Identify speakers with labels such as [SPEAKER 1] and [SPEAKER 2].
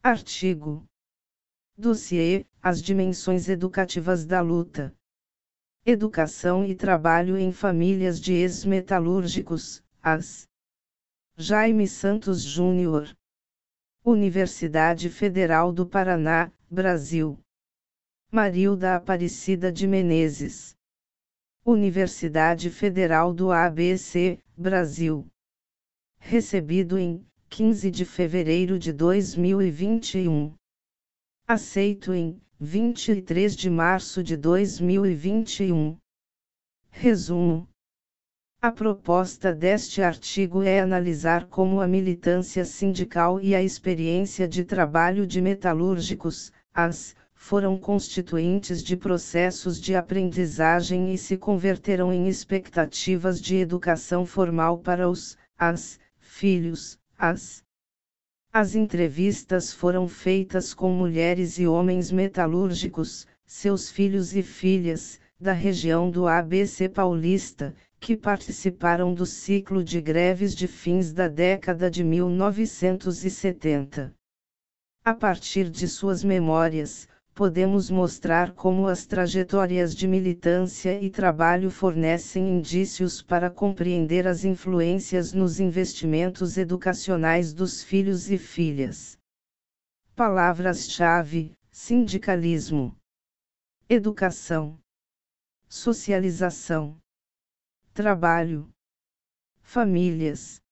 [SPEAKER 1] Artigo. Dossiê: As dimensões educativas da luta. Educação e trabalho em famílias de ex-metalúrgicos, AS. Jaime Santos Júnior. Universidade Federal do Paraná, Brasil. Marilda Aparecida de Menezes. Universidade Federal do ABC, Brasil. Recebido em 15 de fevereiro de 2021. Aceito em 23 de março de 2021. Resumo. A proposta deste artigo é analisar como a militância sindical e a experiência de trabalho de metalúrgicos, AS, foram constituintes de processos de aprendizagem e se converteram em expectativas de educação formal para os AS, filhos, AS. As entrevistas foram feitas com mulheres e homens metalúrgicos, seus filhos e filhas, da região do ABC paulista, que participaram do ciclo de greves de fins da década de 1970. A partir de suas memórias, podemos mostrar como as trajetórias de militância e trabalho fornecem indícios para compreender as influências nos investimentos educacionais dos filhos e filhas. Palavras-chave: sindicalismo, educação, socialização, trabalho, famílias.